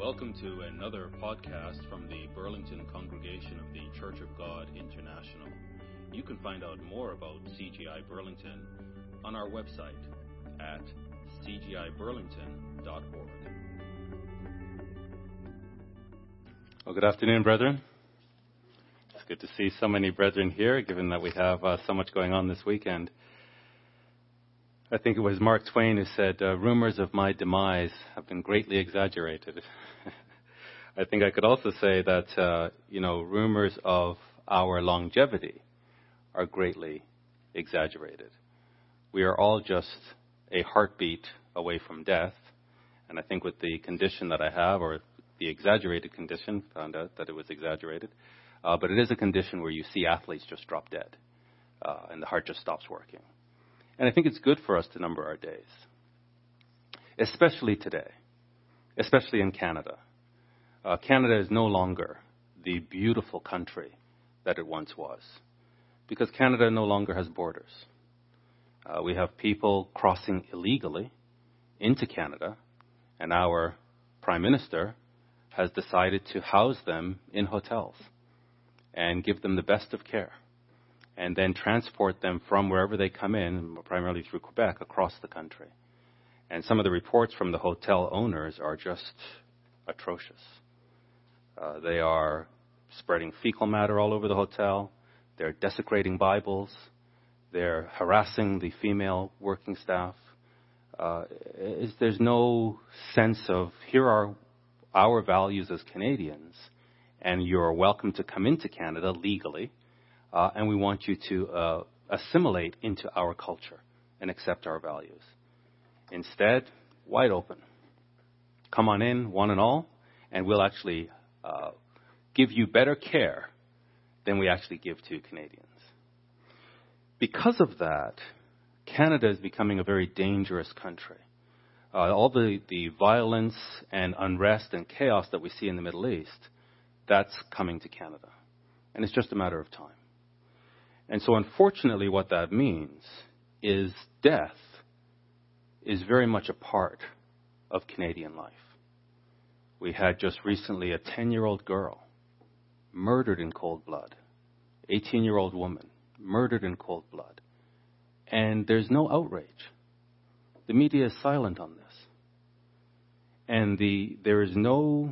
Welcome to another podcast from the Burlington Congregation of the Church of God International. You can find out more about CGI Burlington on our website at cgiburlington.org. Well, good afternoon, brethren. It's good to see so many brethren here, given that we have so much going on this weekend. I think it was Mark Twain who said, rumors of my demise have been greatly exaggerated. I think I could also say that, rumors of our longevity are greatly exaggerated. We are all just a heartbeat away from death. And I think with the condition that I have, or the exaggerated condition, found out that it was exaggerated, but it is a condition where you see athletes just drop dead, and the heart just stops working. And I think it's good for us to number our days, especially today, especially in Canada. Canada is no longer the beautiful country that it once was, because Canada no longer has borders. We have people crossing illegally into Canada, and our Prime Minister has decided to house them in hotels and give them the best of care, and then transport them from wherever they come in, primarily through Quebec, across the country. And some of the reports from the hotel owners are just atrocious. They are spreading fecal matter all over the hotel. They're desecrating Bibles. They're harassing the female working staff. There's no sense of, here are our values as Canadians, and you're welcome to come into Canada legally, and we want you to assimilate into our culture and accept our values. Instead, wide open. Come on in, one and all, and we'll actually give you better care than we actually give to Canadians. Because of that, Canada is becoming a very dangerous country. All the violence and unrest and chaos that we see in the Middle East, that's coming to Canada. And it's just a matter of time. And so unfortunately what that means is death is very much a part of Canadian life. We had just recently a 10-year-old girl murdered in cold blood, 18-year-old woman murdered in cold blood, and there's no outrage. The media is silent on this. And there is no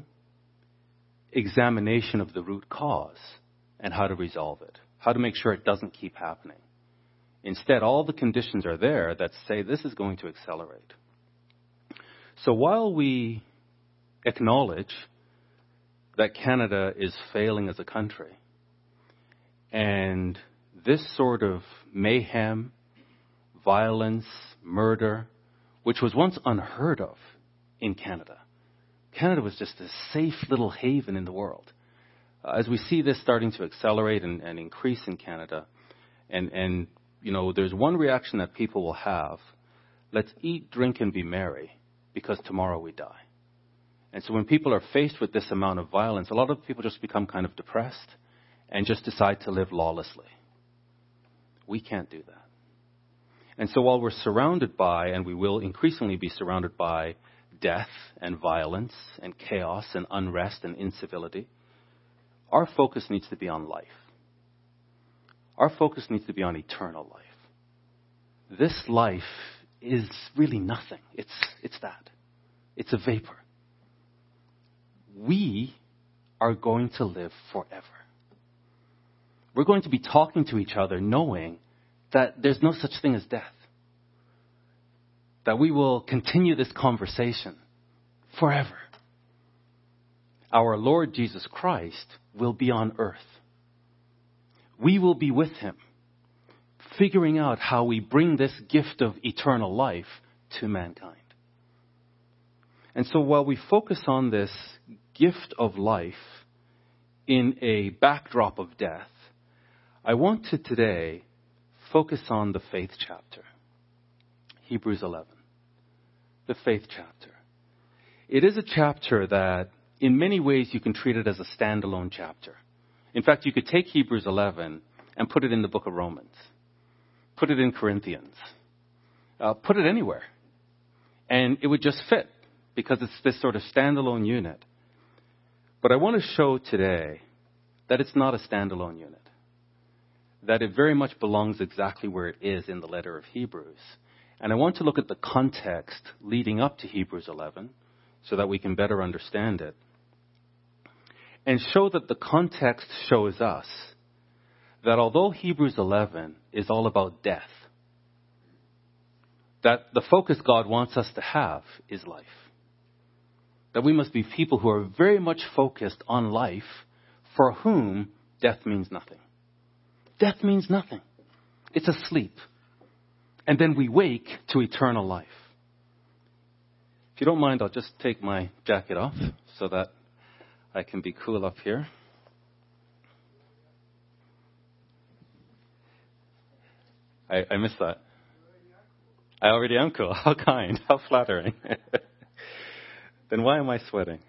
examination of the root cause and how to resolve it, how to make sure it doesn't keep happening. Instead, all the conditions are there that say this is going to accelerate. So while we acknowledge that Canada is failing as a country, and this sort of mayhem, violence, murder, which was once unheard of in Canada. Canada was just a safe little haven in the world. As we see this starting to accelerate and increase in Canada, and there's one reaction that people will have: let's eat, drink, and be merry, because tomorrow we die. And so when people are faced with this amount of violence, a lot of people just become kind of depressed and just decide to live lawlessly. We can't do that. And so while we're surrounded by, and we will increasingly be surrounded by, death and violence and chaos and unrest and incivility, our focus needs to be on life. Our focus needs to be on eternal life. This life is really nothing. It's that. It's a vapor. We are going to live forever. We're going to be talking to each other knowing that there's no such thing as death. That we will continue this conversation forever. Our Lord Jesus Christ will be on earth. We will be with him, figuring out how we bring this gift of eternal life to mankind. And so while we focus on this gift of life in a backdrop of death, I want to today focus on the faith chapter. Hebrews 11. The faith chapter. It is a chapter that in many ways you can treat it as a standalone chapter. In fact, you could take Hebrews 11 and put it in the book of Romans. Put it in Corinthians. Put it anywhere. And it would just fit, because it's this sort of standalone unit But I want to show today that it's not a standalone unit, that it very much belongs exactly where it is in the letter of Hebrews. And I want to look at the context leading up to Hebrews 11 so that we can better understand it, and show that the context shows us that although Hebrews 11 is all about death, that the focus God wants us to have is life. That we must be people who are very much focused on life, for whom death means nothing. Death means nothing. It's a sleep. And then we wake to eternal life. If you don't mind, I'll just take my jacket off so that I can be cool up here. I missed that. I already am cool. How kind. How flattering. Then why am I sweating?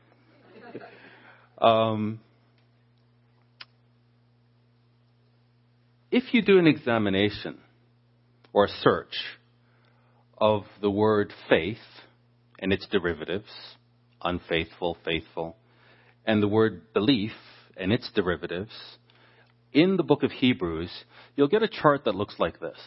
If you do an examination or a search of the word faith and its derivatives, unfaithful, faithful, and the word belief and its derivatives, in the book of Hebrews, you'll get a chart that looks like this.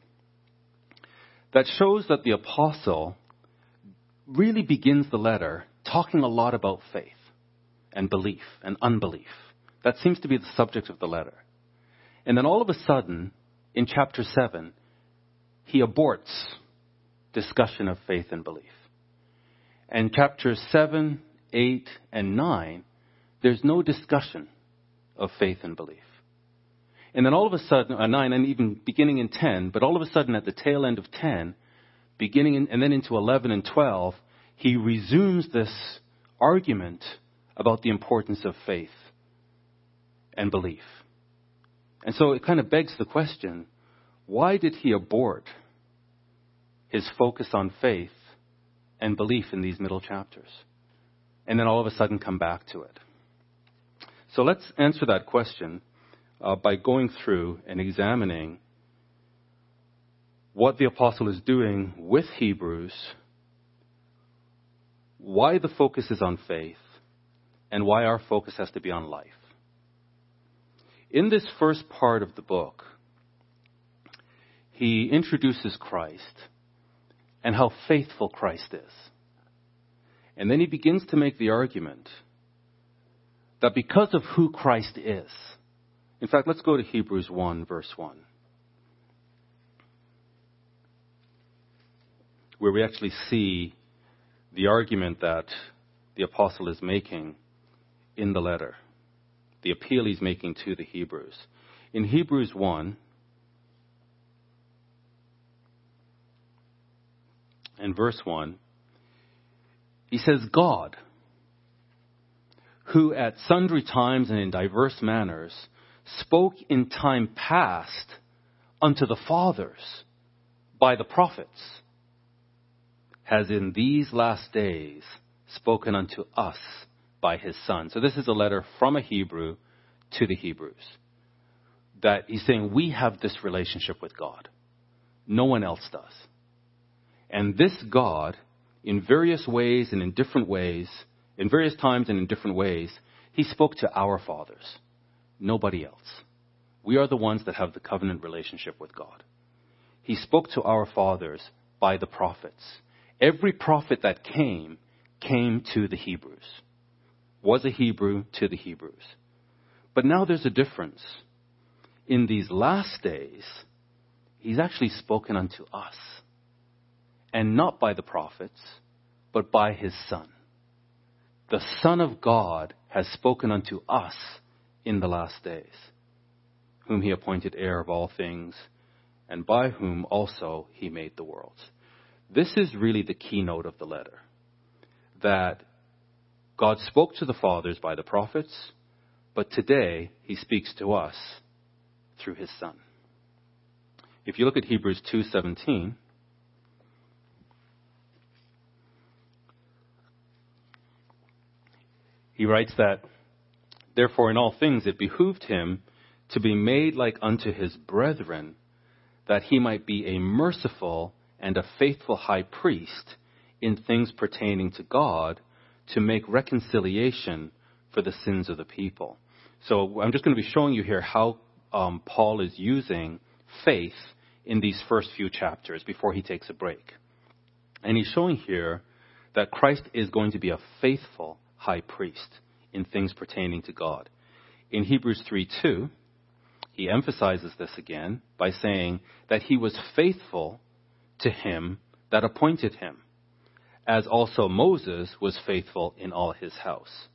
That shows that the apostle really begins the letter talking a lot about faith and belief and unbelief. That seems to be the subject of the letter. And then all of a sudden, in chapter 7, he aborts discussion of faith and belief. And chapters 7, 8, and 9, there's no discussion of faith and belief. And then all of a sudden, 9 and even beginning in 10, but all of a sudden at the tail end of 10, and then into 11 and 12, he resumes this argument about the importance of faith and belief. And so it kind of begs the question, why did he abort his focus on faith and belief in these middle chapters? And then all of a sudden come back to it. So let's answer that question by going through and examining what the apostle is doing with Hebrews, why the focus is on faith, and why our focus has to be on life. In this first part of the book, he introduces Christ and how faithful Christ is. And then he begins to make the argument that because of who Christ is, in fact, let's go to Hebrews 1, verse 1, where we actually see the argument that the apostle is making in the letter, the appeal he's making to the Hebrews. In Hebrews 1 and verse 1, he says, God, who at sundry times and in diverse manners spoke in time past unto the fathers by the prophets, has in these last days spoken unto us by his Son. So this is a letter from a Hebrew to the Hebrews. That he's saying we have this relationship with God. No one else does. And this God, in various ways and in different ways, in various times and in different ways, he spoke to our fathers. Nobody else. We are the ones that have the covenant relationship with God. He spoke to our fathers by the prophets. Every prophet that came to the Hebrews, was a Hebrew to the Hebrews. But now there's a difference. In these last days, he's actually spoken unto us. And not by the prophets, but by his Son. The Son of God has spoken unto us in the last days, whom he appointed heir of all things, and by whom also he made the worlds. This is really the keynote of the letter. That God spoke to the fathers by the prophets, but today he speaks to us through his Son. If you look at Hebrews 2:17, he writes that, therefore in all things it behooved him to be made like unto his brethren, that he might be a merciful and a faithful high priest in things pertaining to God, to make reconciliation for the sins of the people. So I'm just going to be showing you here how Paul is using faith in these first few chapters before he takes a break. And he's showing here that Christ is going to be a faithful high priest in things pertaining to God. In Hebrews 3:2, he emphasizes this again by saying that he was faithful to him that appointed him, as also Moses was faithful in all his house.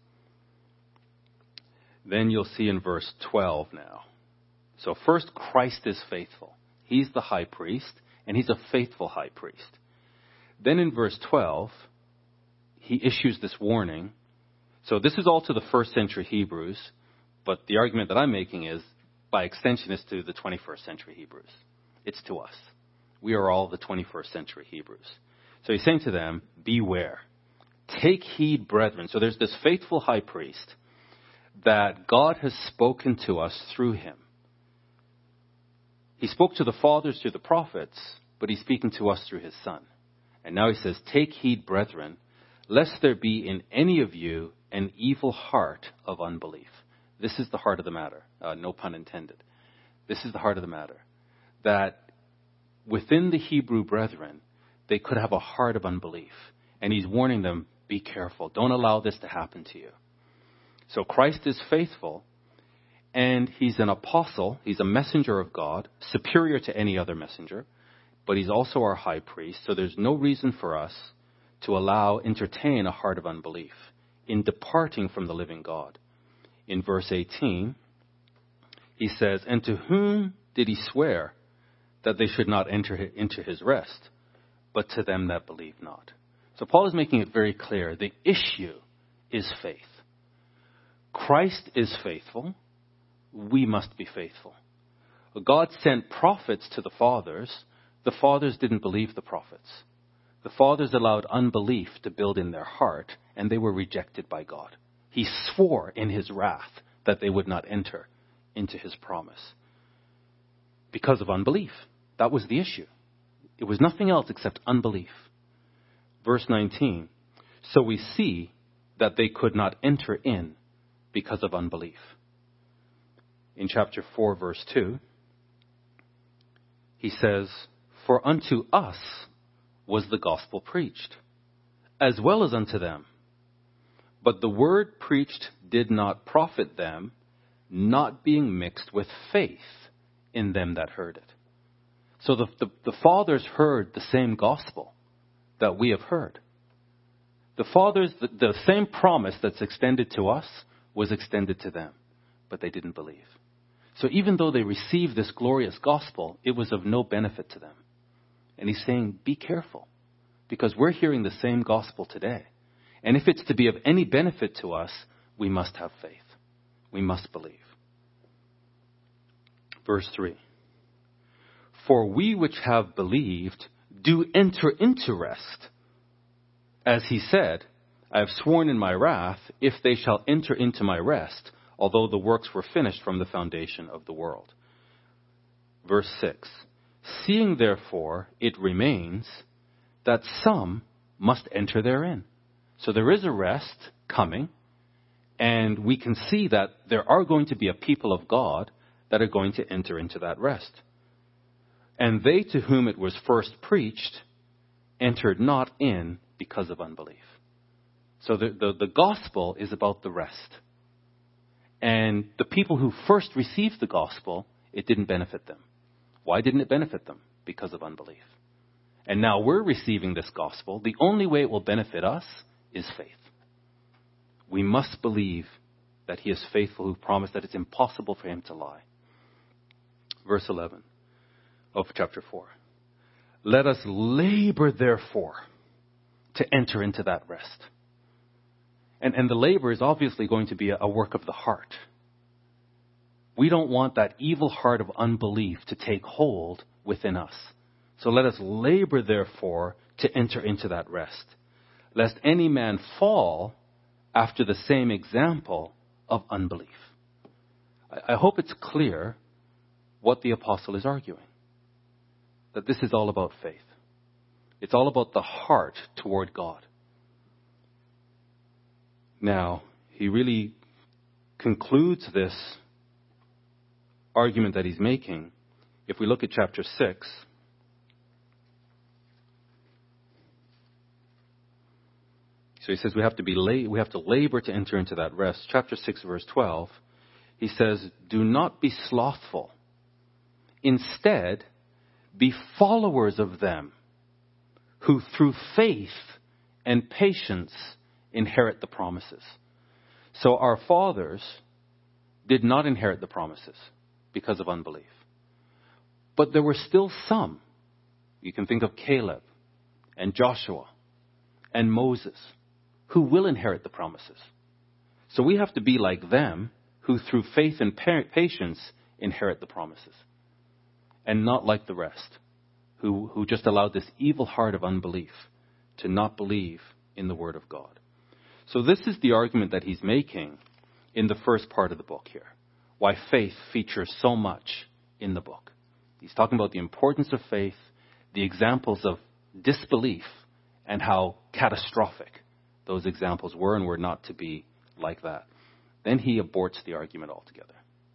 Then you'll see in verse 12 now. So first, Christ is faithful. He's the high priest, and he's a faithful high priest. Then in verse 12, he issues this warning. So this is all to the first century Hebrews, but the argument that I'm making is, by extension, is to the 21st century Hebrews. It's to us. We are all the 21st century Hebrews. So he's saying to them, beware. Take heed, brethren. So there's this faithful high priest that God has spoken to us through him. He spoke to the fathers through the prophets, but he's speaking to us through his son. And now he says, take heed, brethren, lest there be in any of you an evil heart of unbelief. This is the heart of the matter. No pun intended. This is the heart of the matter. That within the Hebrew brethren, they could have a heart of unbelief. And he's warning them, be careful. Don't allow this to happen to you. So Christ is faithful, and he's an apostle. He's a messenger of God, superior to any other messenger. But he's also our high priest, so there's no reason for us to entertain a heart of unbelief in departing from the living God. In verse 18, he says, and to whom did he swear that they should not enter into his rest, but to them that believe not? So Paul is making it very clear. The issue is faith. Christ is faithful. We must be faithful. God sent prophets to the fathers. The fathers didn't believe the prophets. The fathers allowed unbelief to build in their heart, and they were rejected by God. He swore in his wrath that they would not enter into his promise because of unbelief. That was the issue. It was nothing else except unbelief. Verse 19, so we see that they could not enter in because of unbelief. In chapter 4, verse 2, he says, for unto us was the gospel preached, as well as unto them. But the word preached did not profit them, not being mixed with faith in them that heard it. So the fathers heard the same gospel that we have heard. The fathers, the same promise that's extended to us was extended to them, but they didn't believe. So even though they received this glorious gospel, it was of no benefit to them. And he's saying, be careful, because we're hearing the same gospel today. And if it's to be of any benefit to us, we must have faith. We must believe. Verse 3. For we which have believed do enter into rest. As he said, I have sworn in my wrath, if they shall enter into my rest, although the works were finished from the foundation of the world. Verse 6. Seeing therefore it remains that some must enter therein. So there is a rest coming, and we can see that there are going to be a people of God that are going to enter into that rest. And they to whom it was first preached entered not in because of unbelief. So the gospel is about the rest. And the people who first received the gospel, it didn't benefit them. Why didn't it benefit them? Because of unbelief. And now we're receiving this gospel. The only way it will benefit us is faith. We must believe that he is faithful who promised that it's impossible for him to lie. Verse 11 of chapter 4. Let us labor, therefore, to enter into that rest. And the labor is obviously going to be a work of the heart. We don't want that evil heart of unbelief to take hold within us. So let us labor, therefore, to enter into that rest, lest any man fall after the same example of unbelief. I hope it's clear what the apostle is arguing, that this is all about faith. It's all about the heart toward God. Now, he really concludes this argument that he's making. If we look at chapter 6, so he says we have to labor to enter into that rest. Chapter 6, verse 12, he says, do not be slothful. Instead, be followers of them who through faith and patience inherit the promises. So our fathers did not inherit the promises because of unbelief. But there were still some. You can think of Caleb and Joshua and Moses who will inherit the promises. So we have to be like them who through faith and patience inherit the promises. And not like the rest who just allowed this evil heart of unbelief to not believe in the Word of God. So this is the argument that he's making in the first part of the book here. Why faith features so much in the book. He's talking about the importance of faith, the examples of disbelief, and how catastrophic those examples were and were not to be like that. Then he aborts the argument altogether.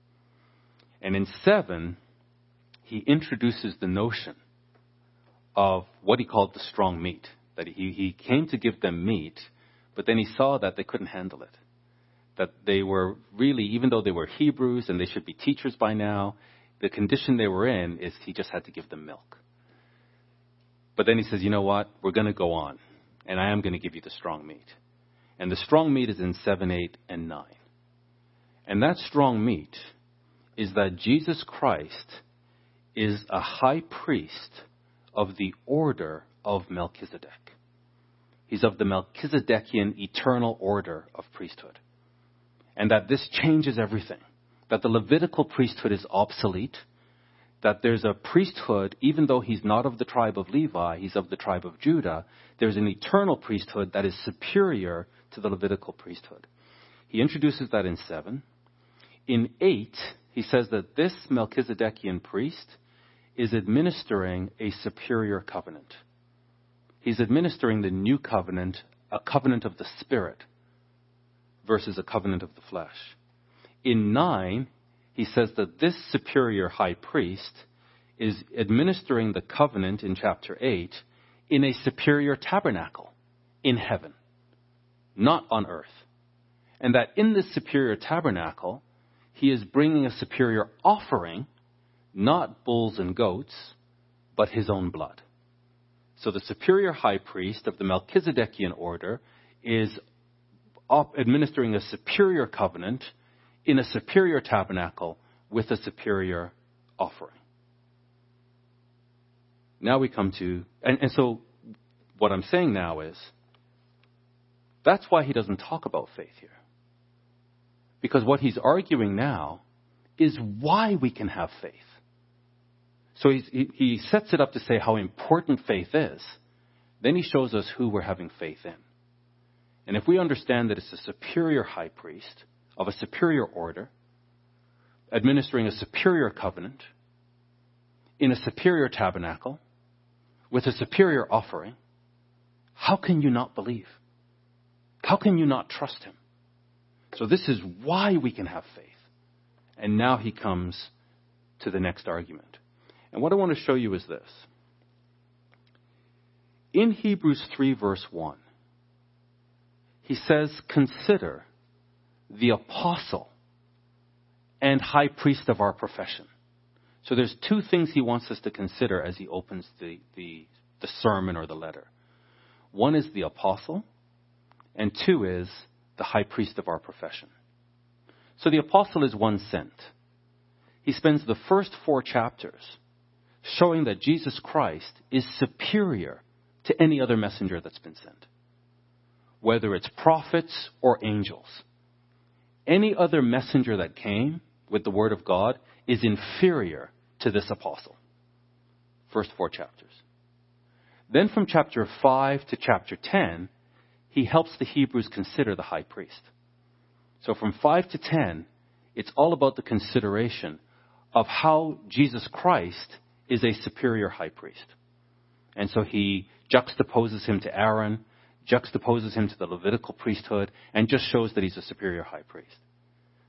And in 7, he introduces the notion of what he called the strong meat. That he came to give them meat, but then he saw that they couldn't handle it. That they were really, even though they were Hebrews and they should be teachers by now, the condition they were in is he just had to give them milk. But then he says, you know what? We're going to go on. And I am going to give you the strong meat. And the strong meat is in 7, 8, and 9. And that strong meat is that Jesus Christ is a high priest of the order of Melchizedek. He's of the Melchizedekian eternal order of priesthood. And that this changes everything. That the Levitical priesthood is obsolete. That there's a priesthood, even though he's not of the tribe of Levi, he's of the tribe of Judah, there's an eternal priesthood that is superior to the Levitical priesthood. He introduces that in 7. In 8, he says that this Melchizedekian priest is administering a superior covenant. He's administering the new covenant, a covenant of the Spirit, versus a covenant of the flesh. In 9, he says that this superior high priest is administering the covenant in chapter 8 in a superior tabernacle in heaven, not on earth. And that in this superior tabernacle, he is bringing a superior offering, not bulls and goats, but his own blood. So the superior high priest of the Melchizedekian order is administering a superior covenant in a superior tabernacle with a superior offering. Now we come to, and so what I'm saying now is, that's why he doesn't talk about faith here. Because what he's arguing now is why we can have faith. So he sets it up to say how important faith is. Then he shows us who we're having faith in. And if we understand that it's a superior high priest of a superior order, administering a superior covenant in a superior tabernacle with a superior offering, how can you not believe? How can you not trust him? So this is why we can have faith. And now he comes to the next argument. And what I want to show you is this. In Hebrews 3 verse 1, he says, consider the apostle and high priest of our profession. So there's two things he wants us to consider as he opens the sermon or the letter. One is the apostle, and 2 is the high priest of our profession. So the apostle is one sent. He spends the first 4 chapters showing that Jesus Christ is superior to any other messenger that's been sent, whether it's prophets or angels. Any other messenger that came with the word of God is inferior to this apostle. First 4 chapters. Then from chapter 5 to chapter 10, he helps the Hebrews consider the high priest. So from 5 to 10, it's all about the consideration of how Jesus Christ is a superior high priest. And so he juxtaposes him to Aaron, juxtaposes him to the Levitical priesthood, and just shows that he's a superior high priest.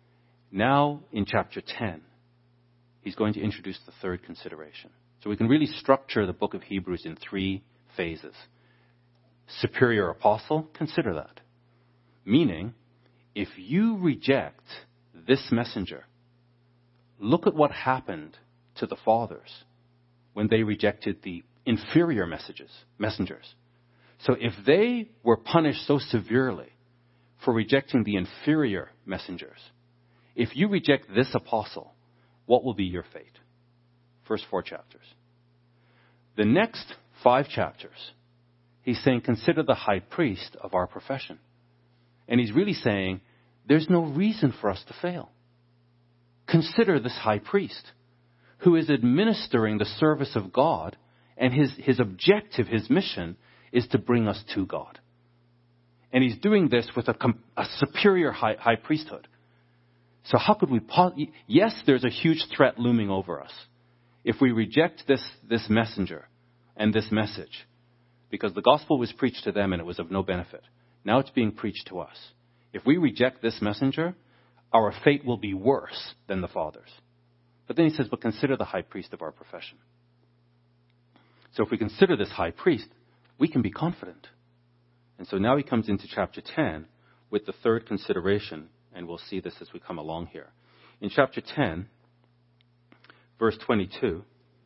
Now, in chapter 10, he's going to introduce the third consideration. So we can really structure the book of Hebrews in 3 phases. Superior apostle, consider that. Meaning, if you reject this messenger, look at what happened to the fathers when they rejected the inferior messengers. So if they were punished so severely for rejecting the inferior messengers, if you reject this apostle, what will be your fate? First 4 chapters. The next 5 chapters, he's saying, consider the high priest of our profession. And he's really saying, there's no reason for us to fail. Consider this high priest who is administering the service of God, and his objective, his mission, is to bring us to God. And he's doing this with a superior high priesthood. So how could we... Yes, there's a huge threat looming over us if we reject this messenger and this message, because the gospel was preached to them and it was of no benefit. Now it's being preached to us. If we reject this messenger, our fate will be worse than the fathers. But then he says, but consider the high priest of our profession. So if we consider this high priest, we can be confident. And so now he comes into chapter 10 with the third consideration, and we'll see this as we come along here. In chapter 10, verse 22,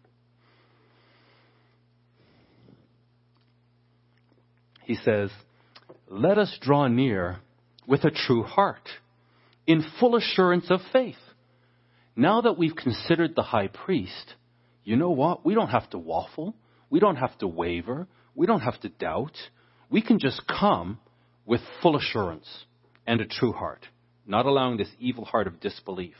he says, let us draw near with a true heart, in full assurance of faith. Now that we've considered the high priest, you know what? We don't have to waffle. We don't have to waver. We don't have to doubt. We can just come with full assurance and a true heart, not allowing this evil heart of disbelief.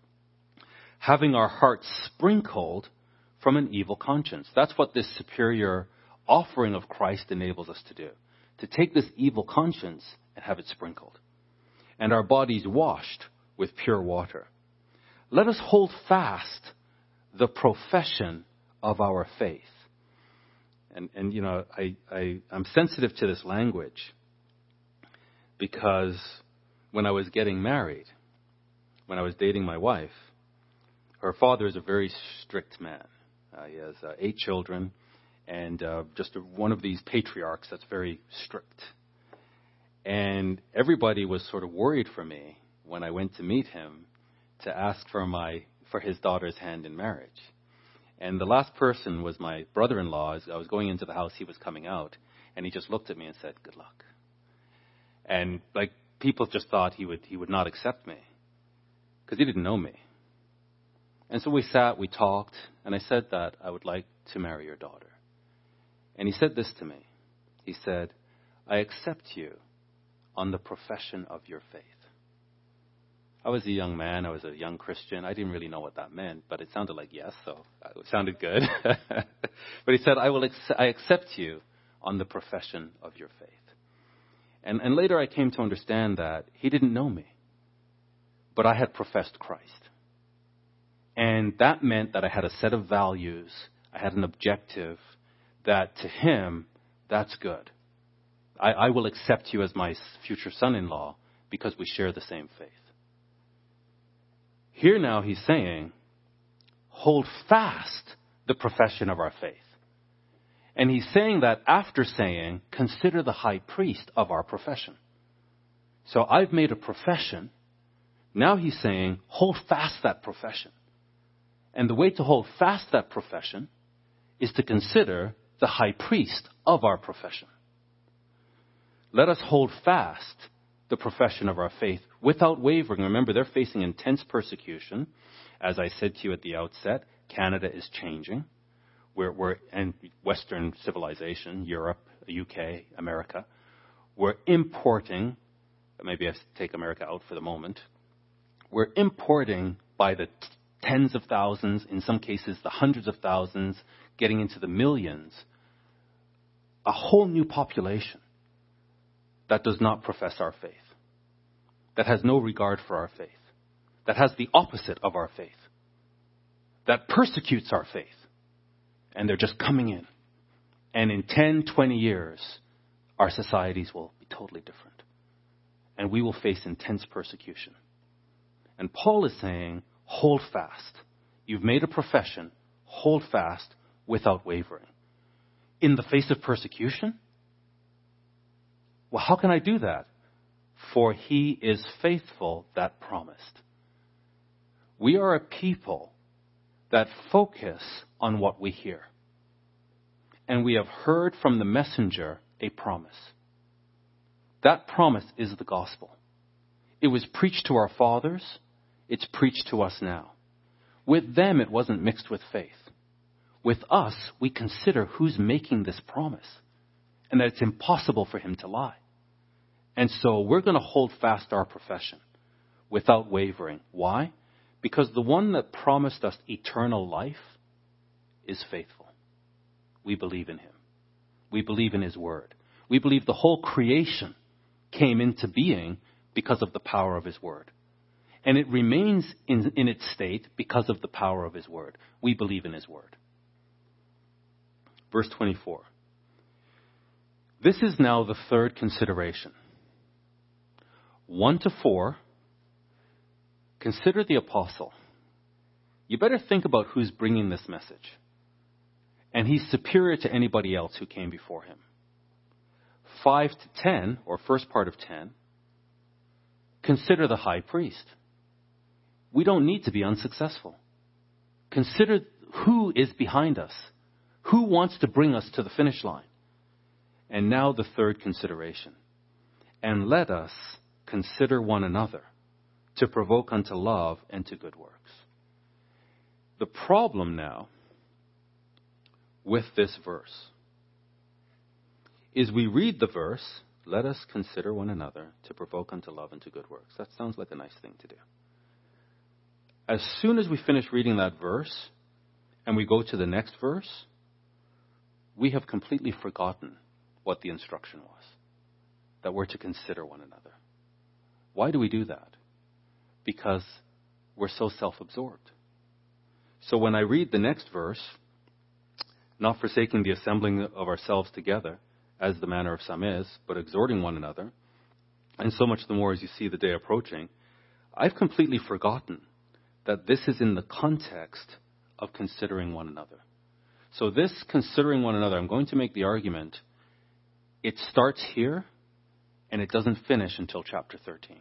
Having our hearts sprinkled from an evil conscience. That's what this superior offering of Christ enables us to do. To take this evil conscience and have it sprinkled. And our bodies washed with pure water. Let us hold fast the profession of our faith. And you know, I'm sensitive to this language because when I was getting married, when I was dating my wife, her father is a very strict man. He has 8 children and just one of these patriarchs that's very strict. And everybody was sort of worried for me when I went to meet him to ask for his daughter's hand in marriage. And the last person was my brother-in-law. As I was going into the house, he was coming out, and he just looked at me and said, "Good luck." And like people just thought he would not accept me because he didn't know me. And so we sat, we talked, and I said that I would like to marry your daughter. And he said this to me. He said, "I accept you on the profession of your faith." I was a young man. I was a young Christian. I didn't really know what that meant, but it sounded like yes, so it sounded good. But he said, I accept you on the profession of your faith. And later I came to understand that he didn't know me, but I had professed Christ. And that meant that I had a set of values. I had an objective that to him, that's good. I will accept you as my future son-in-law because we share the same faith. Here now he's saying, hold fast the profession of our faith. And he's saying that after saying, consider the high priest of our profession. So I've made a profession. Now he's saying, hold fast that profession. And the way to hold fast that profession is to consider the high priest of our profession. Let us hold fast the profession of our faith without wavering. Remember, they're facing intense persecution. As I said to you at the outset, Canada is changing. We're in Western civilization, Europe, UK, America. We're importing, maybe I take America out for the moment. We're importing by the tens of thousands, in some cases the hundreds of thousands, getting into the millions, a whole new population that does not profess our faith, that has no regard for our faith, that has the opposite of our faith, that persecutes our faith. And they're just coming in. And in 10, 20 years, our societies will be totally different. And we will face intense persecution. And Paul is saying, hold fast. You've made a profession. Hold fast without wavering. In the face of persecution? Well, how can I do that? For he is faithful that promised. We are a people that focus on what we hear. And we have heard from the messenger a promise. That promise is the gospel. It was preached to our fathers. It's preached to us now. With them, it wasn't mixed with faith. With us, we consider who's making this promise and that it's impossible for him to lie. And so we're going to hold fast our profession without wavering. Why? Because the one that promised us eternal life is faithful. We believe in him. We believe in his word. We believe the whole creation came into being because of the power of his word. And it remains in its state because of the power of his word. We believe in his word. Verse 24. This is now the third consideration. 1 to 4, consider the apostle. You better think about who's bringing this message. And he's superior to anybody else who came before him. 5 to 10, or first part of 10, consider the high priest. We don't need to be unsuccessful. Consider who is behind us. Who wants to bring us to the finish line? And now the third consideration. And let us consider one another to provoke unto love and to good works. The problem now with this verse is we read the verse, let us consider one another to provoke unto love and to good works. That sounds like a nice thing to do. As soon as we finish reading that verse and we go to the next verse, we have completely forgotten what the instruction was, that we're to consider one another. Why do we do that? Because we're so self-absorbed. So when I read the next verse, not forsaking the assembling of ourselves together, as the manner of some is, but exhorting one another, and so much the more as you see the day approaching, I've completely forgotten that this is in the context of considering one another. So this considering one another, I'm going to make the argument, it starts here and it doesn't finish until chapter 13.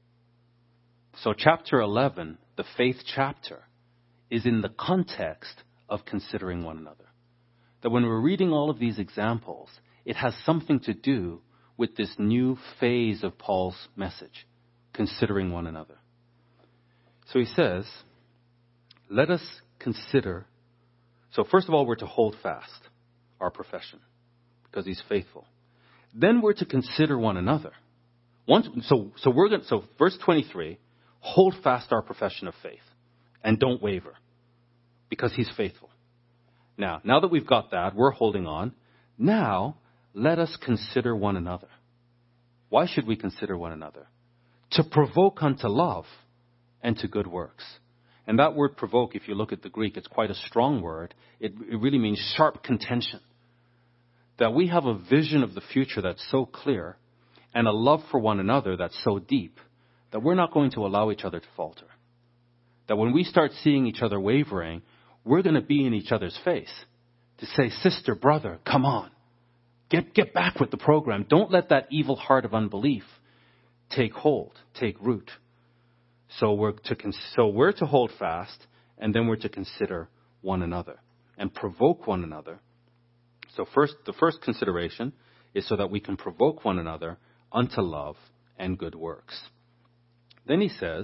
So chapter 11, the faith chapter, is in the context of considering one another. That when we're reading all of these examples, it has something to do with this new phase of Paul's message, considering one another. So he says, let us consider. So first of all, we're to hold fast our profession because he's faithful. Then we're to consider one another. So verse 23, hold fast our profession of faith and don't waver because he's faithful. Now that we've got that, we're holding on. Now, let us consider one another. Why should we consider one another? To provoke unto love and to good works. And that word provoke, if you look at the Greek, it's quite a strong word. It really means sharp contention. That we have a vision of the future that's so clear and a love for one another that's so deep that we're not going to allow each other to falter. That when we start seeing each other wavering, we're going to be in each other's face to say, sister, brother, come on. Get back with the program. Don't let that evil heart of unbelief take hold, take root. So we're to hold fast, and then we're to consider one another and provoke one another. So the first consideration is so that we can provoke one another unto love and good works. Then he says,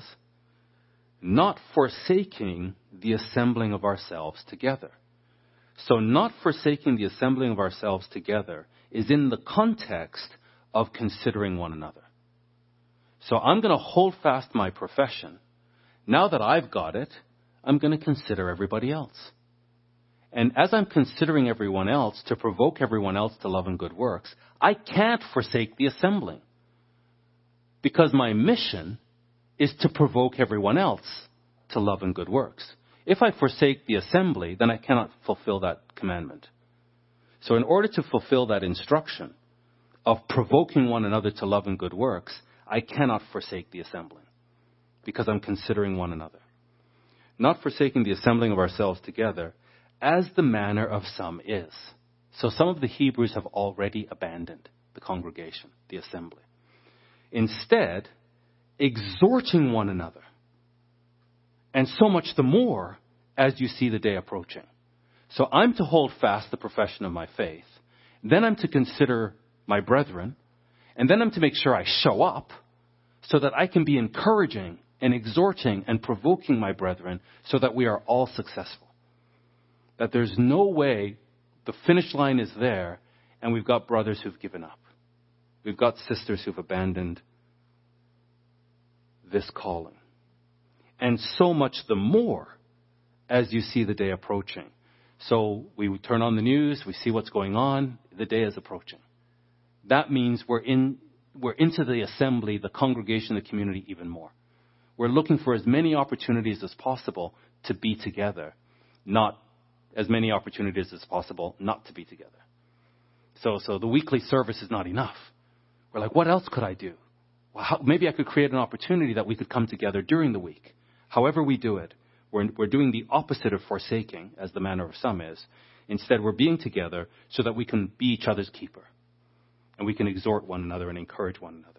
not forsaking the assembling of ourselves together. So not forsaking the assembling of ourselves together is in the context of considering one another. So I'm going to hold fast my profession. Now that I've got it, I'm going to consider everybody else. And as I'm considering everyone else to provoke everyone else to love and good works, I can't forsake the assembling. Because my mission is to provoke everyone else to love and good works. If I forsake the assembly, then I cannot fulfill that commandment. So in order to fulfill that instruction of provoking one another to love and good works, I cannot forsake the assembling. because I'm considering one another. Not forsaking the assembling of ourselves together, as the manner of some is. So some of the Hebrews have already abandoned the congregation, the assembly. Instead, exhorting one another. And so much the more as you see the day approaching. So I'm to hold fast the profession of my faith. Then I'm to consider my brethren. And then I'm to make sure I show up so that I can be encouraging and exhorting and provoking my brethren so that we are all successful. That there's no way the finish line is there and we've got brothers who've given up. We've got sisters who've abandoned this calling. And so much the more as you see the day approaching. So we turn on the news, we see what's going on, the day is approaching. That means we're into the assembly, the congregation, the community even more. We're looking for as many opportunities as possible to be together, not as many opportunities as possible not to be together. So the weekly service is not enough. We're like, what else could I do? Well, maybe I could create an opportunity that we could come together during the week. However we do it, we're doing the opposite of forsaking, as the manner of some is. Instead, we're being together so that we can be each other's keeper. And we can exhort one another and encourage one another.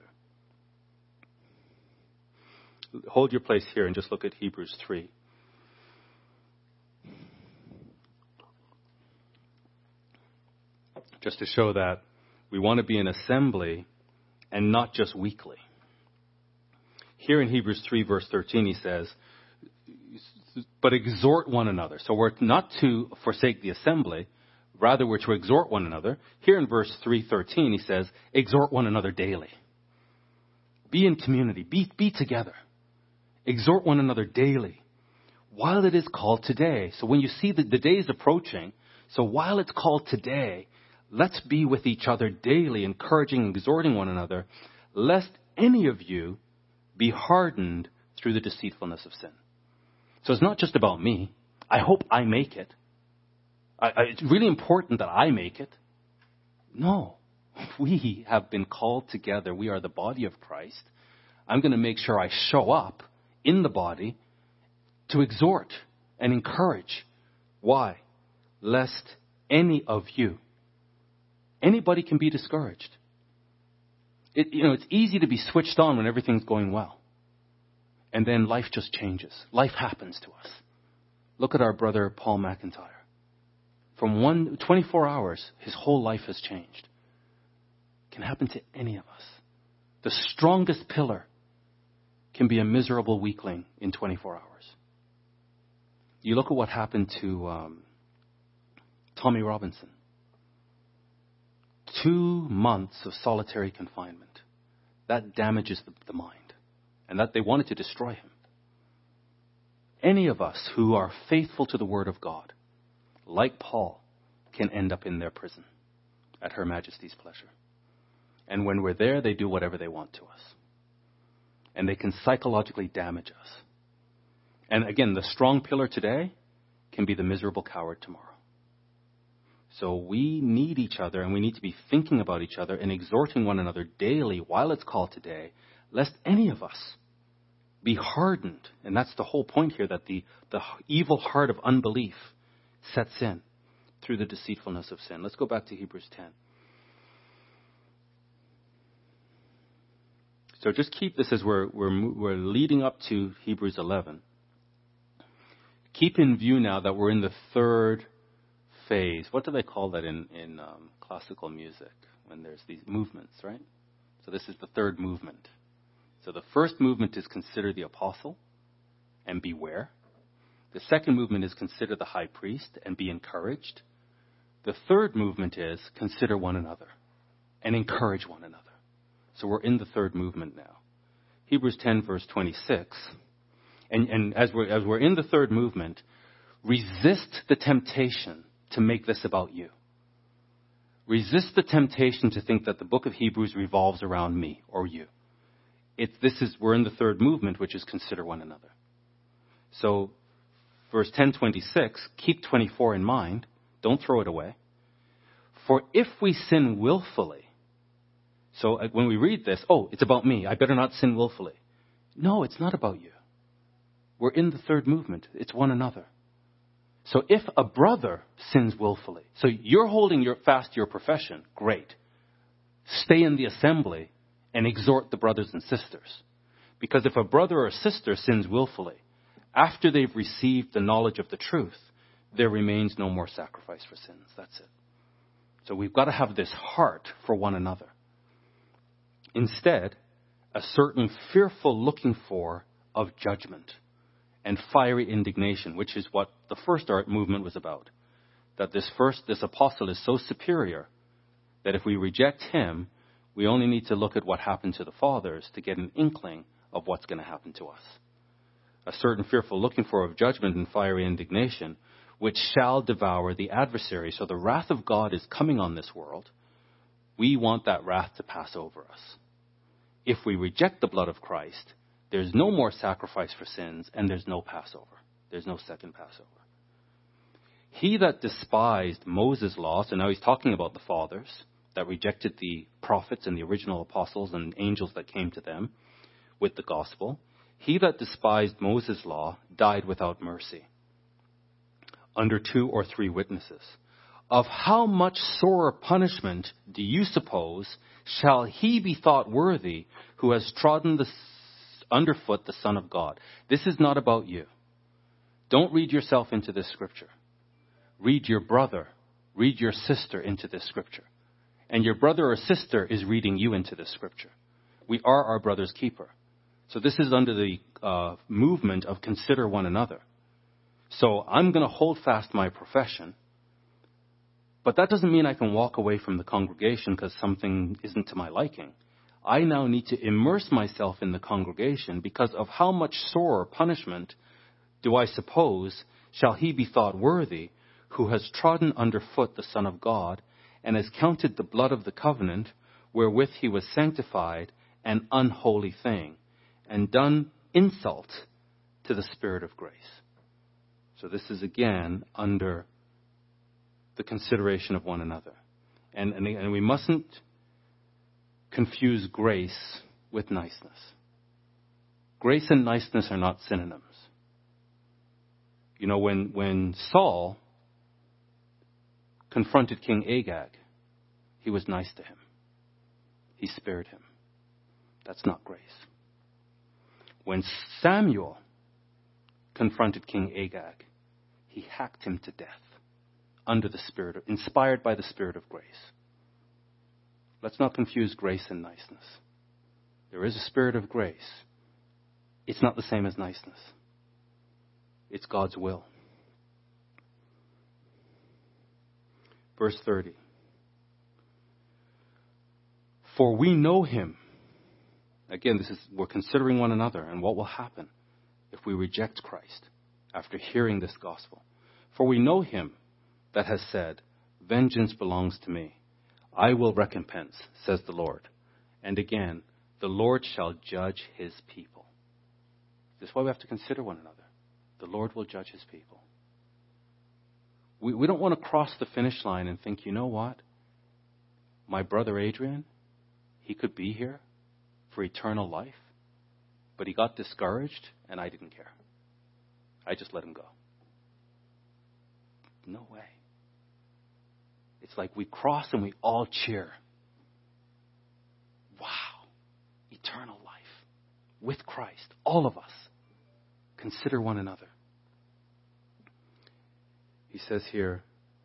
Hold your place here and just look at Hebrews 3. Just to show that we want to be an assembly and not just weekly. Here in Hebrews 3 verse 13 he says, but exhort one another. So we're not to forsake the assembly, rather we're to exhort one another. Here in verse 3:13 he says, exhort one another daily. Be in community, be together. Exhort one another daily while it is called today. So when you see the day is approaching, so while it's called today, let's be with each other daily, encouraging and exhorting one another, lest any of you be hardened through the deceitfulness of sin. So it's not just about me. I hope I make it. It's really important that I make it. No. We have been called together. We are the body of Christ. I'm going to make sure I show up in the body to exhort and encourage. Why? Lest any of you, anybody can be discouraged. It's easy to be switched on when everything's going well. And then life just changes. Life happens to us. Look at our brother Paul McIntyre. From 24 hours, his whole life has changed. It can happen to any of us. The strongest pillar can be a miserable weakling in 24 hours. You look at what happened to Tommy Robinson. 2 months of solitary confinement. That damages the mind. And that they wanted to destroy him. Any of us who are faithful to the Word of God, like Paul, can end up in their prison at Her Majesty's pleasure. And when we're there, they do whatever they want to us. And they can psychologically damage us. And again, the strong pillar today can be the miserable coward tomorrow. So we need each other, and we need to be thinking about each other and exhorting one another daily while it's called today, lest any of us be hardened. And that's the whole point here, that the evil heart of unbelief sets in through the deceitfulness of sin. Let's go back to Hebrews 10. So just keep this as we're leading up to Hebrews 11. Keep in view now that we're in the third phase. What do they call that in classical music when there's these movements, right? So this is the third movement. So the first movement is consider the apostle and beware. The second movement is consider the high priest and be encouraged. The third movement is consider one another and encourage one another. So we're in the third movement now. Hebrews 10 verse 26. And as we're in the third movement, resist the temptation to make this about you. Resist the temptation to think that the book of Hebrews revolves around me or you. We're in the third movement, which is consider one another. So, verse 10:26, keep 24 in mind. Don't throw it away. For if we sin willfully, so when we read this, it's about me. I better not sin willfully. No, it's not about you. We're in the third movement. It's one another. So if a brother sins willfully, so you're holding fast to your profession, great. Stay in the assembly and exhort the brothers and sisters. Because if a brother or sister sins willfully, after they've received the knowledge of the truth, there remains no more sacrifice for sins. That's it. So we've got to have this heart for one another. Instead, a certain fearful looking for of judgment and fiery indignation, which is what the first art movement was about. That this apostle is so superior that if we reject him, we only need to look at what happened to the fathers to get an inkling of what's going to happen to us. A certain fearful looking for of judgment and fiery indignation, which shall devour the adversary. So the wrath of God is coming on this world. We want that wrath to pass over us. If we reject the blood of Christ, there's no more sacrifice for sins, and there's no Passover. There's no second Passover. He that despised Moses' law, so now he's talking about the fathers that rejected the prophets and the original apostles and angels that came to them with the gospel. He that despised Moses' law died without mercy, under 2 or 3 witnesses. Of how much sorer punishment do you suppose shall he be thought worthy who has trodden underfoot the Son of God? This is not about you. Don't read yourself into this scripture. Read your brother, read your sister into this scripture. And your brother or sister is reading you into this scripture. We are our brother's keeper. So this is under the movement of consider one another. So I'm going to hold fast my profession. But that doesn't mean I can walk away from the congregation because something isn't to my liking. I now need to immerse myself in the congregation because of how much sorer punishment do I suppose shall he be thought worthy who has trodden underfoot the Son of God and has counted the blood of the covenant wherewith he was sanctified an unholy thing and done insult to the Spirit of grace. So this is again under the consideration of one another. And we mustn't confuse grace with niceness. Grace and niceness are not synonyms. You know, when Saul confronted King Agag, he was nice to him. He spared him. That's not grace. When Samuel confronted King Agag, he hacked him to death under the Spirit, inspired by the Spirit of grace. Let's not confuse grace and niceness. There is a spirit of grace. It's not the same as niceness. It's God's will. Verse 30. For we know him. Again, we're considering one another and what will happen if we reject Christ after hearing this gospel. For we know him that has said, vengeance belongs to me. I will recompense, says the Lord. And again, the Lord shall judge his people. This is why we have to consider one another. The Lord will judge his people. We don't want to cross the finish line and think, you know what? My brother Adrian, he could be here for eternal life, but he got discouraged and I didn't care. I just let him go. No way. It's like we cross and we all cheer. Wow. Eternal life with Christ. All of us. Consider one another. He says here,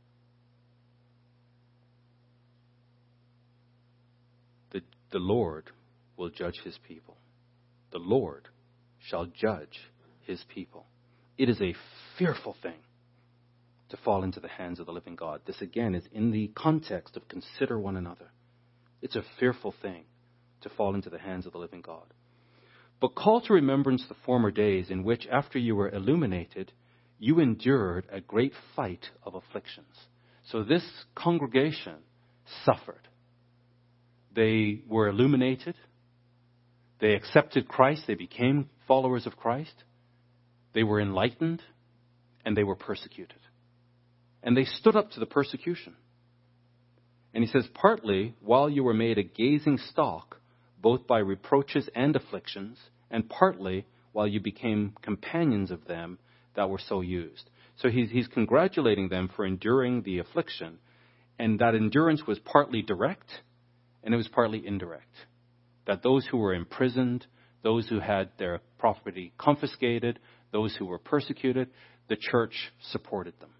the Lord will judge his people. The Lord shall judge his people. It is a fearful thing to fall into the hands of the living God. This again is in the context of consider one another. It's a fearful thing to fall into the hands of the living God. But call to remembrance the former days in which, after you were illuminated, you endured a great fight of afflictions. So this congregation suffered. They were illuminated. They accepted Christ. They became followers of Christ. They were enlightened, and they were persecuted. And they stood up to the persecution. And he says, partly while you were made a gazing stock, both by reproaches and afflictions, and partly while you became companions of them that were so used. So he's congratulating them for enduring the affliction, and that endurance was partly direct and it was partly indirect. That those who were imprisoned, those who had their property confiscated, those who were persecuted, the church supported them.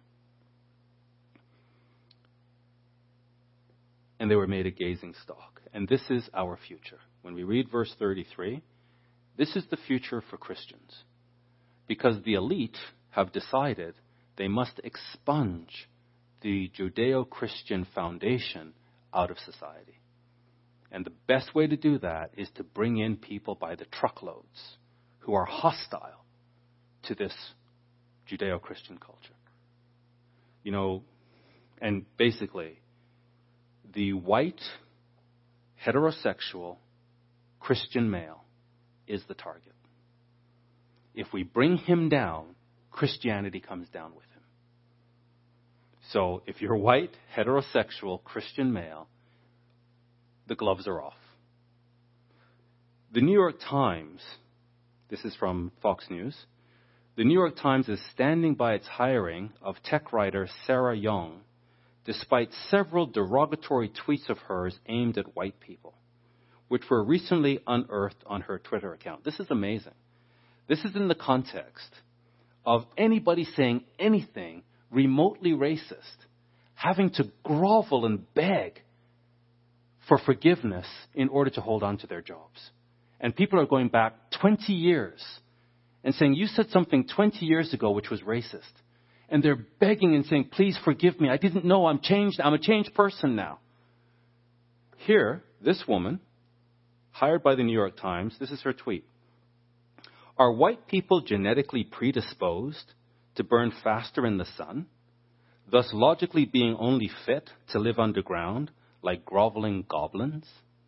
And they were made a gazing stock. And this is our future. When we read verse 33, this is the future for Christians. Because the elite have decided they must expunge the Judeo-Christian foundation out of society. And the best way to do that is to bring in people by the truckloads who are hostile to this Judeo-Christian culture. You know, and basically, the white, heterosexual, Christian male is the target. If we bring him down, Christianity comes down with him. So if you're white, heterosexual, Christian male, the gloves are off. The New York Times, this is from Fox News, the New York Times is standing by its hiring of tech writer Sarah Young, despite several derogatory tweets of hers aimed at white people, which were recently unearthed on her Twitter account. This is amazing. This is in the context of anybody saying anything remotely racist having to grovel and beg for forgiveness in order to hold on to their jobs. And people are going back 20 years and saying, you said something 20 years ago which was racist. And they're begging and saying, please forgive me. I didn't know. I'm changed. I'm a changed person now. Here, this woman, hired by the New York Times, this is her tweet. Are white people genetically predisposed to burn faster in the sun, thus logically being only fit to live underground like groveling goblins?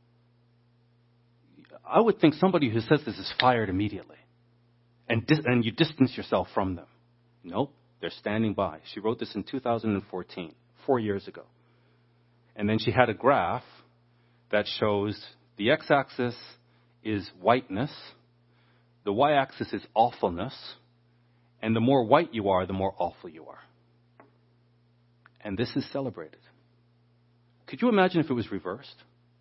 I would think somebody who says this is fired immediately. And you distance yourself from them. Nope, they're standing by. She wrote this in 2014, 4 years ago. And then she had a graph that shows the x-axis is whiteness, the y-axis is awfulness, and the more white you are, the more awful you are. And this is celebrated. Could you imagine if it was reversed?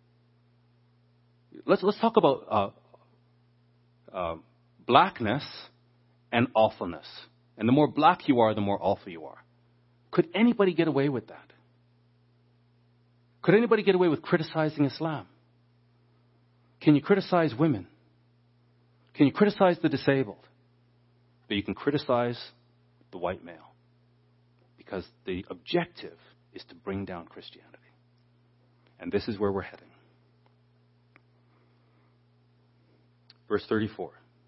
Let's talk about blackness and awfulness. And the more black you are, the more awful you are. Could anybody get away with that? Could anybody get away with criticizing Islam? Can you criticize women? Can you criticize the disabled? But you can criticize the white male. Because the objective is to bring down Christianity. And this is where we're heading. Verse 34.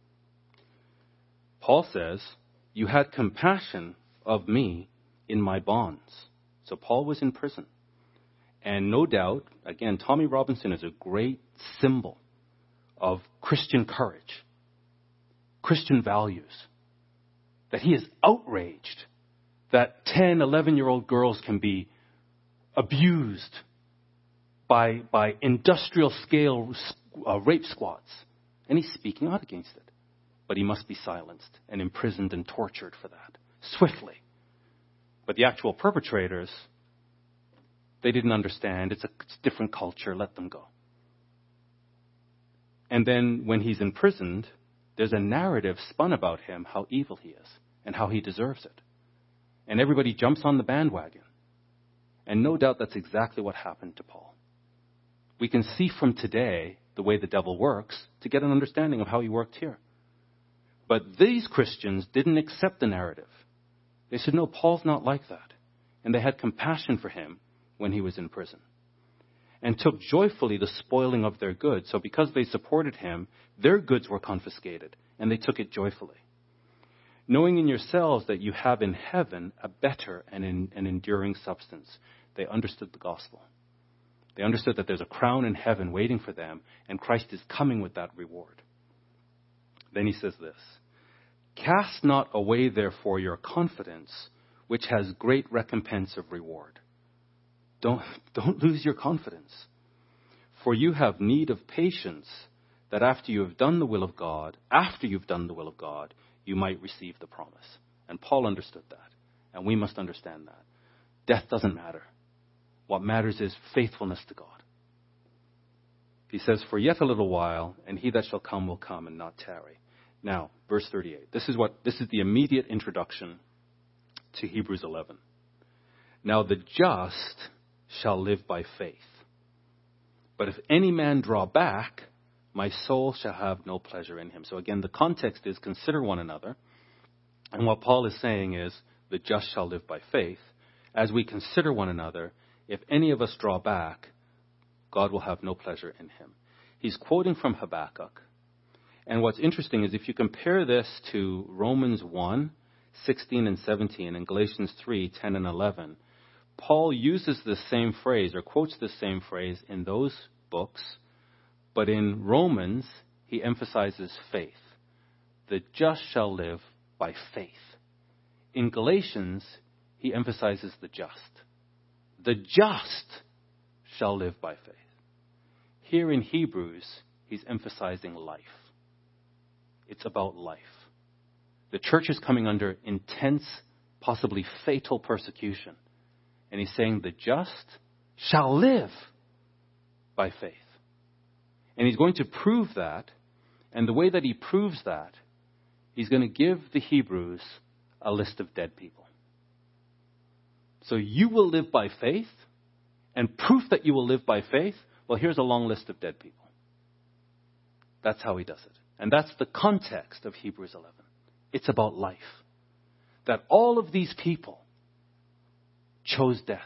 Paul says, you had compassion of me in my bonds. So Paul was in prison. And no doubt, again, Tommy Robinson is a great symbol of Christian courage, Christian values, that he is outraged that 10, 11-year-old girls can be abused by industrial scale rape squads. And he's speaking out against it. But he must be silenced and imprisoned and tortured for that, swiftly. But the actual perpetrators, they didn't understand. It's a different culture. Let them go. And then when he's imprisoned, there's a narrative spun about him, how evil he is and how he deserves it. And everybody jumps on the bandwagon. And no doubt that's exactly what happened to Paul. We can see from today the way the devil works to get an understanding of how he worked here. But these Christians didn't accept the narrative. They said, no, Paul's not like that. And they had compassion for him when he was in prison. And took joyfully the spoiling of their goods. So because they supported him, their goods were confiscated. And they took it joyfully. Knowing in yourselves that you have in heaven a better and an enduring substance. They understood the gospel. They understood that there's a crown in heaven waiting for them. And Christ is coming with that reward. Then he says this, cast not away therefore your confidence, which has great recompense of reward. Don't lose your confidence. For you have need of patience, that after you have done the will of God, you might receive the promise. And Paul understood that. And we must understand that. Death doesn't matter. What matters is faithfulness to God. He says, for yet a little while, and he that shall come will come and not tarry. Now, verse 38. This is the immediate introduction to Hebrews 11. Now the just shall live by faith. But if any man draw back, my soul shall have no pleasure in him. So again, the context is consider one another. And what Paul is saying is, the just shall live by faith. As we consider one another, if any of us draw back, God will have no pleasure in him. He's quoting from Habakkuk. And what's interesting is if you compare this to Romans 1, 16 and 17, and Galatians 3, 10 and 11, Paul uses the same phrase or quotes the same phrase in those books, but in Romans, he emphasizes faith. The just shall live by faith. In Galatians, he emphasizes the just. The just shall live by faith. Here in Hebrews, he's emphasizing life. It's about life. The church is coming under intense, possibly fatal persecution. And he's saying the just shall live by faith. And he's going to prove that. And the way that he proves that, he's going to give the Hebrews a list of dead people. So you will live by faith, and proof that you will live by faith, well, here's a long list of dead people. That's how he does it. And that's the context of Hebrews 11. It's about life. That all of these people chose death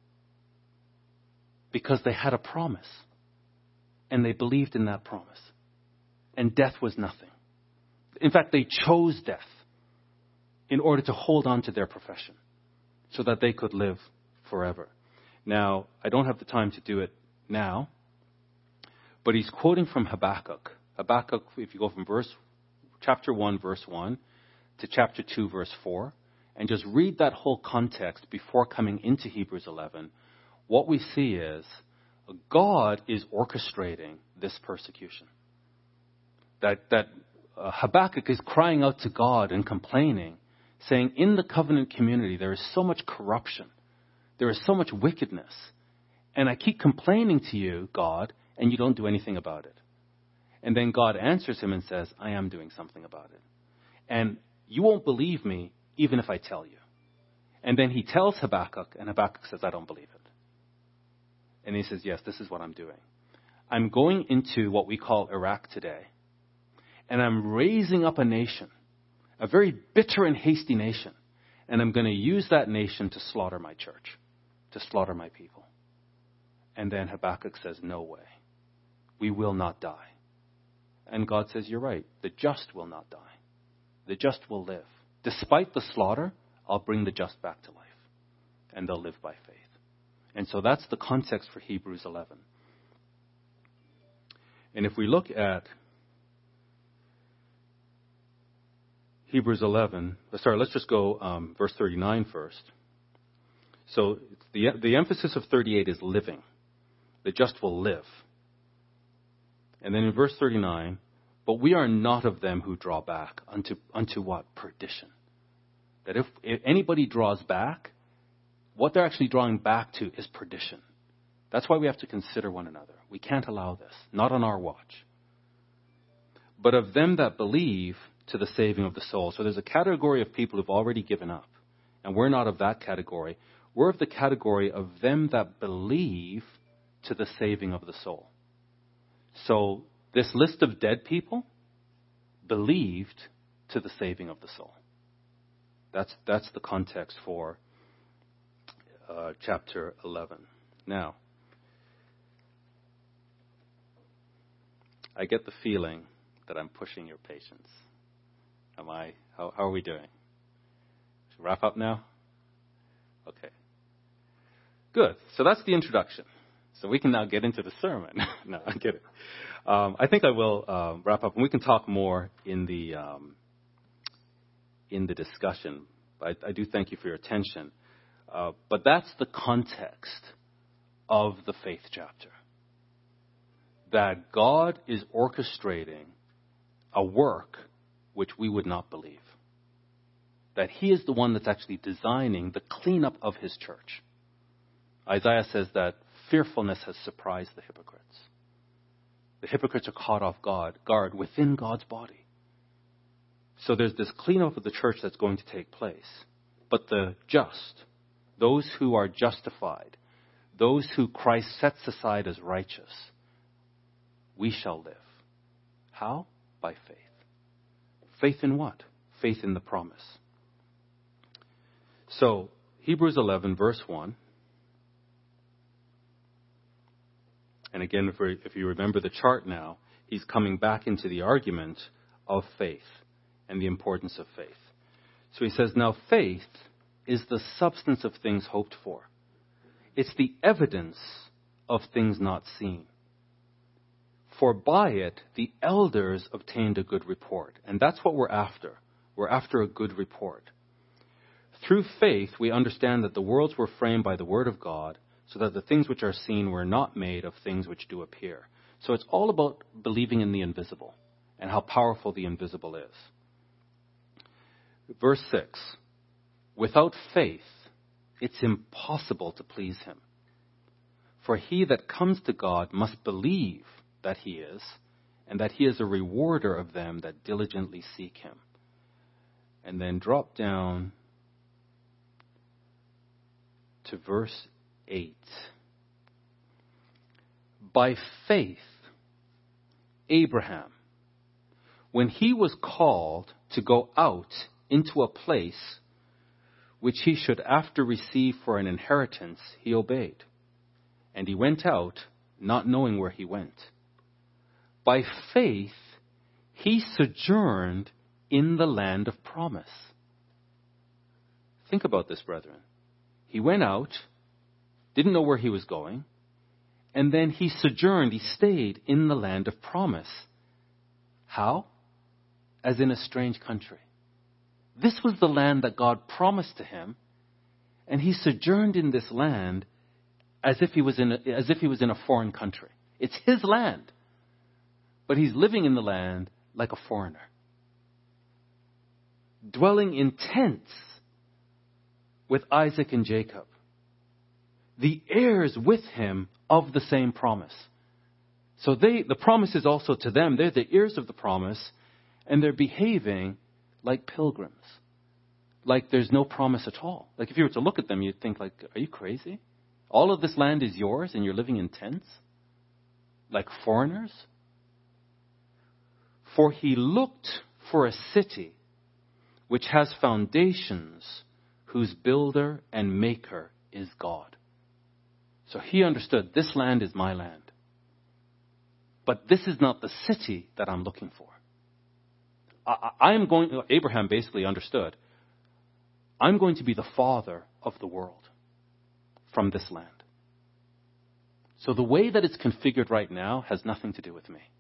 because they had a promise and they believed in that promise. And death was nothing. In fact, they chose death in order to hold on to their profession so that they could live forever. Now, I don't have the time to do it now, but he's quoting from Habakkuk. Habakkuk, if you go from chapter 1, verse 1 to chapter 2, verse 4, and just read that whole context before coming into Hebrews 11, what we see is God is orchestrating this persecution. That Habakkuk is crying out to God and complaining, saying, in the covenant community, there is so much corruption. There is so much wickedness. And I keep complaining to you, God, and you don't do anything about it. And then God answers him and says, I am doing something about it. And you won't believe me even if I tell you. And then he tells Habakkuk, and Habakkuk says, I don't believe it. And he says, yes, this is what I'm doing. I'm going into what we call Iraq today. And I'm raising up a nation, a very bitter and hasty nation. And I'm going to use that nation to slaughter my church, to slaughter my people. And then Habakkuk says, no way. We will not die. And God says, you're right. The just will not die. The just will live. Despite the slaughter, I'll bring the just back to life. And they'll live by faith. And so that's the context for Hebrews 11. And if we look at Hebrews 11, let's just go verse 39 first. So the emphasis of 38 is living. The just will live. And then in verse 39, but we are not of them who draw back unto what? Perdition. That if anybody draws back, what they're actually drawing back to is perdition. That's why we have to consider one another. We can't allow this, not on our watch. But of them that believe, to the saving of the soul. So there's a category of people who've already given up. And we're not of that category. We're of the category of them that believe to the saving of the soul. So this list of dead people believed to the saving of the soul. That's the context for chapter 11. Now, I get the feeling that I'm pushing your patience. How are we doing? Should we wrap up now? Okay. Good. So that's the introduction. So we can now get into the sermon. No, I get it. I think I will wrap up, and we can talk more in the discussion. I do thank you for your attention. But that's the context of the faith chapter. that God is orchestrating a work which we would not believe. That he is the one that's actually designing the cleanup of his church. Isaiah says that fearfulness has surprised the hypocrites. The hypocrites are caught off guard within God's body. So there's this cleanup of the church that's going to take place. But the just, those who are justified, those who Christ sets aside as righteous, we shall live. How? By faith. Faith in what? Faith in the promise. So, Hebrews 11, verse 1. And again, if you remember the chart now, he's coming back into the argument of faith and the importance of faith. So he says, now faith is the substance of things hoped for. It's the evidence of things not seen. For by it, the elders obtained a good report. And that's what we're after. We're after a good report. Through faith, we understand that the worlds were framed by the word of God, so that the things which are seen were not made of things which do appear. So it's all about believing in the invisible and how powerful the invisible is. Verse 6, without faith, it's impossible to please him. For he that comes to God must believe that he is, and that he is a rewarder of them that diligently seek him. And then drop down to verse 8. By faith, Abraham, when he was called to go out into a place which he should after receive for an inheritance, he obeyed. And he went out, not knowing where he went. By faith, he sojourned in the land of promise. Think about this, brethren. He went out, didn't know where he was going, and then he sojourned, he stayed in the land of promise. How? As in a strange country. This was the land that God promised to him, and he sojourned in this land as if he was in a foreign country. It's his land, but he's living in the land like a foreigner, dwelling in tents with Isaac and Jacob, the heirs with him of the same promise. So the promise is also to them. They're the heirs of the promise, and they're behaving like pilgrims. Like there's no promise at all. Like if you were to look at them, you'd think like, are you crazy? All of this land is yours and you're living in tents? Like foreigners? For he looked for a city which has foundations, whose builder and maker is God. So he understood, this land is my land. But this is not the city that I'm looking for. Abraham basically understood, I'm going to be the father of the world from this land. So the way that it's configured right now has nothing to do with me.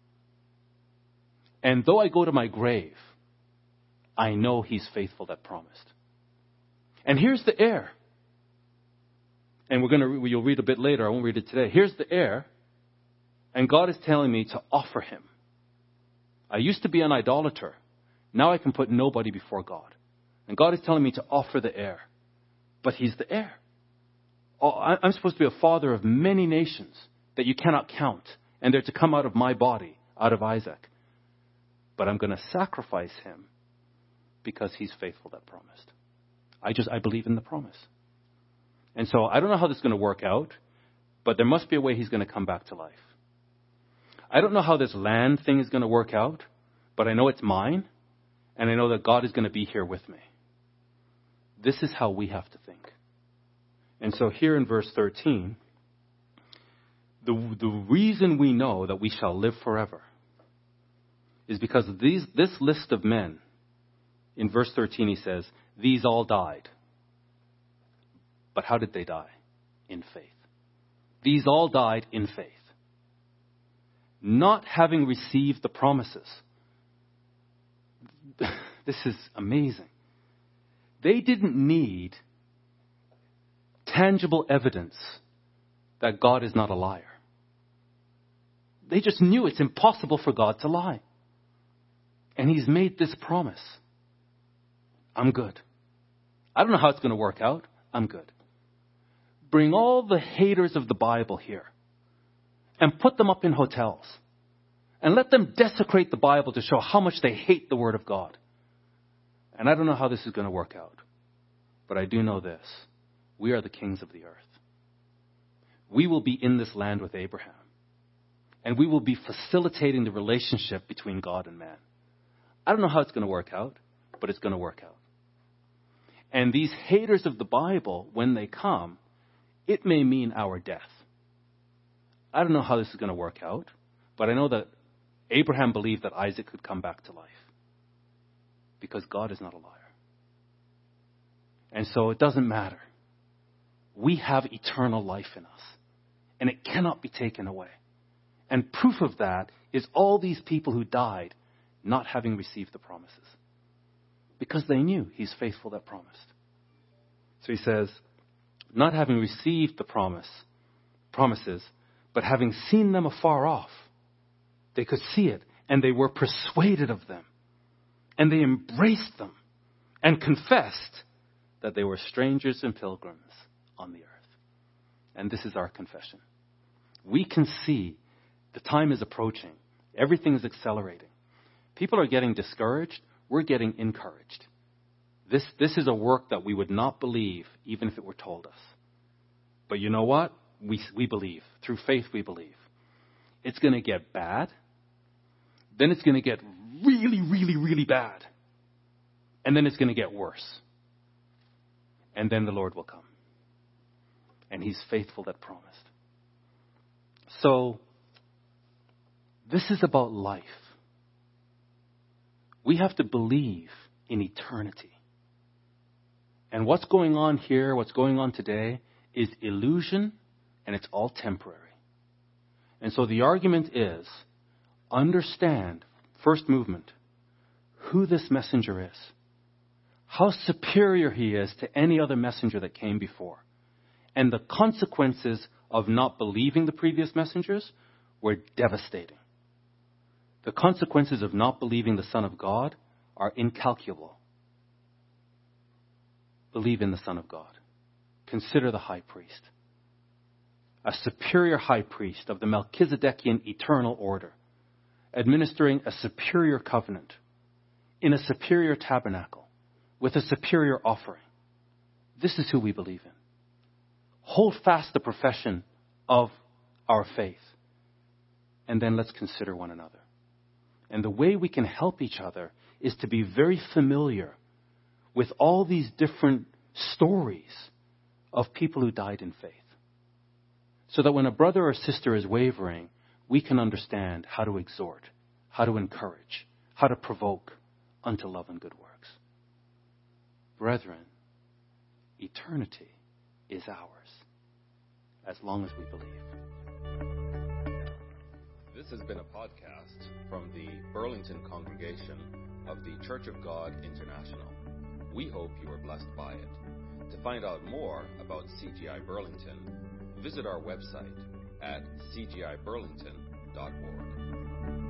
And though I go to my grave, I know he's faithful that promised. And here's the heir. And you'll read a bit later, I won't read it today. Here's the heir. And God is telling me to offer him. I used to be an idolater. Now I can put nobody before God. And God is telling me to offer the heir. But he's the heir. I'm supposed to be a father of many nations that you cannot count. And they're to come out of my body, out of Isaac. But I'm going to sacrifice him because he's faithful that promised. I believe in the promise. And so I don't know how this is going to work out, but there must be a way he's going to come back to life. I don't know how this land thing is going to work out, but I know it's mine, and I know that God is going to be here with me. This is how we have to think. And so here in verse 13, the reason we know that we shall live forever is because this list of men, in verse 13 he says, these all died. But how did they die? In faith. These all died in faith. Not having received the promises. This is amazing. They didn't need tangible evidence that God is not a liar. They just knew it's impossible for God to lie. And he's made this promise. I'm good. I don't know how it's going to work out. I'm good. Bring all the haters of the Bible here and put them up in hotels and let them desecrate the Bible to show how much they hate the Word of God. And I don't know how this is going to work out, but I do know this. We are the kings of the earth. We will be in this land with Abraham, and we will be facilitating the relationship between God and man. I don't know how it's going to work out, but it's going to work out. And these haters of the Bible, when they come, it may mean our death. I don't know how this is going to work out, but I know that Abraham believed that Isaac could come back to life because God is not a liar. And so it doesn't matter. We have eternal life in us, and it cannot be taken away. And proof of that is all these people who died not having received the promises because they knew he's faithful that promised. So he says, not having received the promises, but having seen them afar off. They could see it, and they were persuaded of them. And they embraced them and confessed that they were strangers and pilgrims on the earth. And this is our confession. We can see the time is approaching. Everything is accelerating. People are getting discouraged. We're getting encouraged. This is a work that we would not believe even if it were told us. But you know what? We believe. Through faith, we believe. It's going to get bad. Then it's going to get really, really, really bad. And then it's going to get worse. And then the Lord will come. And he's faithful that promised. So, this is about life. We have to believe in eternity. And what's going on here, what's going on today, is illusion, and it's all temporary. And so the argument is, understand, first movement, who this messenger is, how superior he is to any other messenger that came before. And the consequences of not believing the previous messengers were devastating. The consequences of not believing the Son of God are incalculable. Believe in the Son of God. Consider the high priest. A superior high priest of the Melchizedekian eternal order, administering a superior covenant in a superior tabernacle with a superior offering. This is who we believe in. Hold fast the profession of our faith, and then let's consider one another. And the way we can help each other is to be very familiar with all these different stories of people who died in faith. So that when a brother or sister is wavering, we can understand how to exhort, how to encourage, how to provoke unto love and good works. Brethren, eternity is ours, as long as we believe. This has been a podcast from the Burlington congregation of the Church of God International. We hope you are blessed by it. To find out more about CGI Burlington, visit our website at cgiburlington.org.